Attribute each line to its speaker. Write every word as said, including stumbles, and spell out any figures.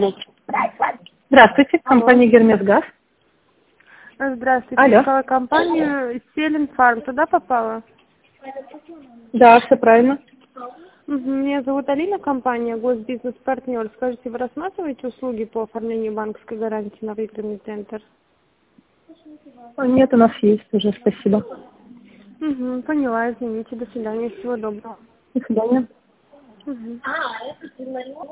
Speaker 1: Здравствуйте,
Speaker 2: Алло.
Speaker 1: компания «Гермесгаз».
Speaker 2: Здравствуйте,
Speaker 1: Алло.
Speaker 2: искала компанию Селин Фарм. Туда попала?
Speaker 1: Да, все правильно.
Speaker 2: Мгм. Меня зовут Алина, компания Госбизнес-партнер. Скажите, вы рассматриваете услуги по оформлению банковской гарантии на выигранный тендер?
Speaker 1: А, Нет, у нас есть уже, спасибо.
Speaker 2: Угу, поняла, извините, до свидания, всего доброго.
Speaker 1: До свидания.
Speaker 2: Мгм.